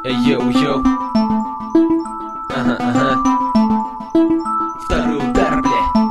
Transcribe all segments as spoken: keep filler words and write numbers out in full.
Йоу-йоу. Ага, ага. Второй удар,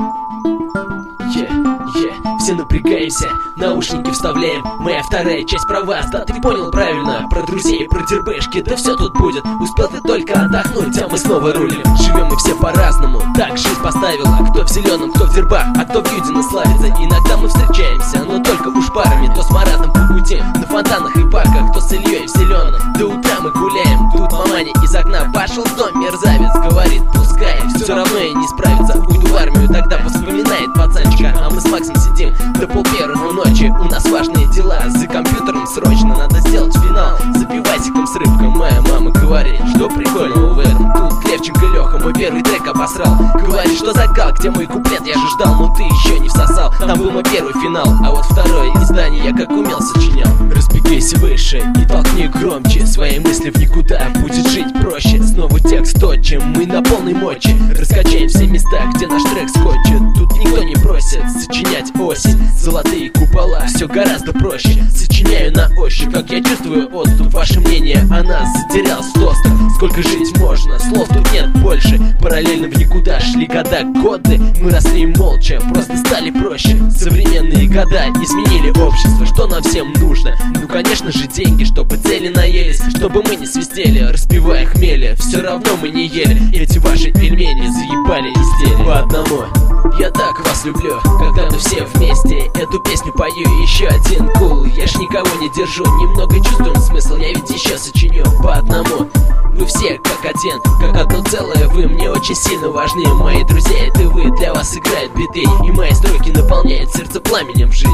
бля. Е, е, все напрягаемся, наушники вставляем. Моя вторая часть про вас, да ты понял правильно. Про друзей, про дербешки, да все тут будет. Успел ты только отдохнуть, а мы снова рулим. Живем мы все по-разному, так жизнь поставила. Кто в зеленом, кто в дербах, а кто в Юдино славится. Иногда мы встречаемся, но только уж парами. То с Маратом по пути, на фонтанах и парках, то с Ильей в зеленом. До утра мы гуляем, тут маманя из окна. Пошел в дом, мерзавец, говорит, пускай. Все равно я не справится, уйду в армию. Тогда вспоминает пацанчика, а мы с Максом сидим до пол первого ночи. У нас важные дела, за компьютером срочно надо сделать финал. За пивасиком с рыбкой моя мама говорит, что прикольного в этом. Тут Левченко Леха мой первый трек обосрал. Говорит, что закал, где мой куплет, я же ждал, но ты еще не всосал. Там был мой первый финал, а вот второе издание я как умел сочинял. Распекайся выше и толкни громче свои мысли в никуда, будет жить проще. Снова текст тот, чем мы на полной моче. Раскачаем все места, где наш трек скотчет. Тут никто не просит сочинять осень, золотые купола, все гораздо проще. Сочиняю на ощупь, как я чувствую отступ. Ваше мнение о нас затерял в тостах. Сколько жить можно, слов тут нет больше. Параллельно в никуда шли года, годы. Мы росли молча, просто стали проще. Современные года изменили общество. Что нам всем нужно? Ну конечно же деньги, чтобы цели наелись, чтобы мы не свистели, распивая хмели. Все равно мы не ели эти ваши пельмени, заебали изделия. По одному я так вас люблю, когда мы все вместе эту песню пою. Еще один кул, я ж никого не держу. Немного чувствуем смысл, я ведь еще сочиню. По одному вы все как один, как одно целое. Вы мне очень сильно важны, мои друзья, это вы. Для вас играют биты, и мои строки наполняют сердце пламенем в жизнь.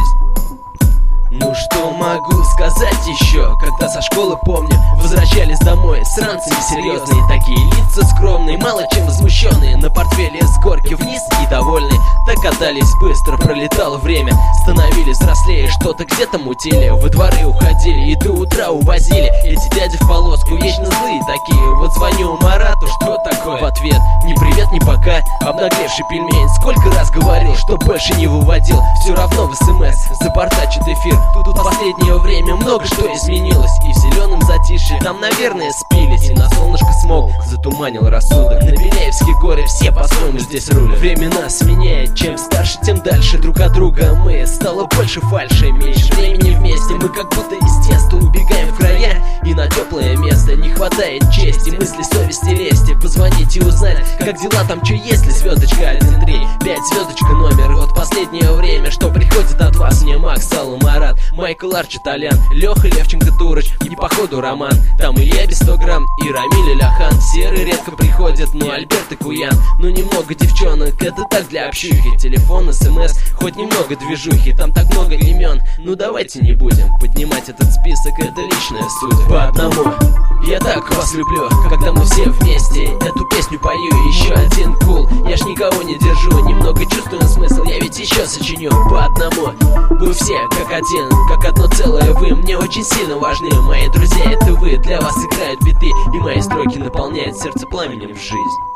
Ну что могу сказать еще? Когда со школы, помню, возвращались домой сранцами серьезные, такие лица скромные, мало чем возмущенные. На портфеле с горки вниз и довольные. Так катались быстро, пролетало время. Становились взрослее, что-то где-то мутили. Во дворы уходили и до утра увозили. Эти дяди в полоску вечно злые такие. Вот звоню Марату, что такое? В ответ ни привет, ни пока. Обнаглевший пельмень сколько раз говорил, что больше не выводил. Все равно в СМС запортачит эфир. Тут в последнее время много что изменилось. И в зеленом затишье там, наверное, спились. И на солнышко смог затуманил рассудок. На Беляевские горы все по-своему здесь рулят. Время нас меняет, чем старше, тем дальше друг от друга мы. Стало больше фальши, меньше времени вместе. Мы как будто из теста убегаем в края, и на теплое место не хватает чести. Мысли, совести, лести, позвонить и узнать, как дела там, что если. Звездочка один три пять, звездочка номер. Вот последнее время, что приходит от вас мне Макс, Алла, Марат, Майкл Арчи, Толян, Леха, Левченко, Турач, и походу Роман. Там Илья без сто грамм и Рамиль и Ляхан. Серый редко приходит, но Альберт и Куян. Ну немного девчонок, это так для общухи. Телефон, смс, хоть немного движухи. Там так много имен, ну давайте не будем поднимать этот список, это личная суть. По одному я так вас люблю, когда мы все вместе эту песню пою. Еще один кул, я ж никого не держу. Немного чувствую смысл, я ведь еще сочиню. По одному вы все как один, как одно целое. Вы мне очень сильно важны, мои друзья, это вы. Для вас играют биты, и мои строки наполняют сердце пламенем в жизнь.